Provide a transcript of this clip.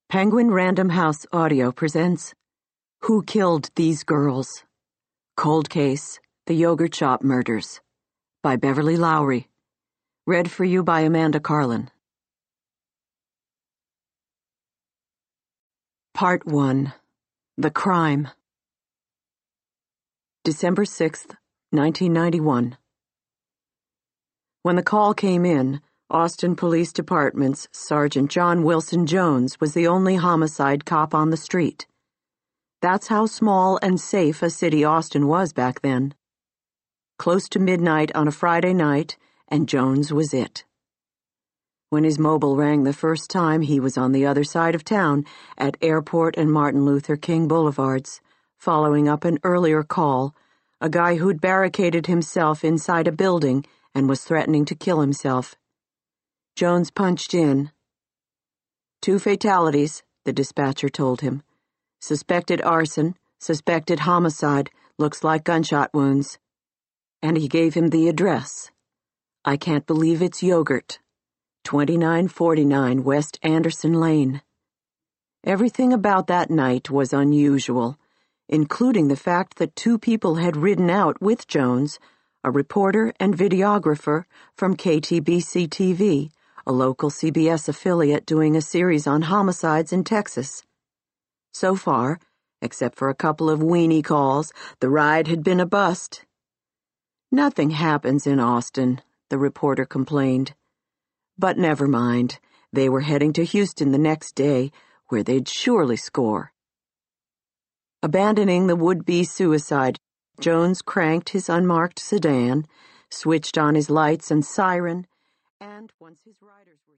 Penguin Random House Audio presents Who Killed These Girls? Cold Case, The Yogurt Shop Murders by Beverly Lowry. Read for you by Amanda Carlin. Part 1. The Crime. December 6th, 1991. When the call came in, Austin Police Department's Sergeant John Wilson Jones was the only homicide cop on the street. That's how small and safe a city Austin was back then. Close to midnight on a Friday night, and Jones was it. When his mobile rang the first time, he was on the other side of town at Airport and Martin Luther King Boulevards, following up an earlier call, a guy who'd barricaded himself inside a building and was threatening to kill himself. Jones punched in. 2 fatalities, the dispatcher told him. Suspected arson, suspected homicide, looks like gunshot wounds. And he gave him the address. I can't believe it's yogurt. 2949 West Anderson Lane. Everything about that night was unusual, including the fact that 2 people had ridden out with Jones, a reporter and videographer from KTBC-TV, a local CBS affiliate doing a series on homicides in Texas. So far, except for a couple of weenie calls, the ride had been a bust. Nothing happens in Austin, the reporter complained. But never mind, they were heading to Houston the next day, where they'd surely score. Abandoning the would-be suicide, Jones cranked his unmarked sedan, switched on his lights and siren, and once his riders were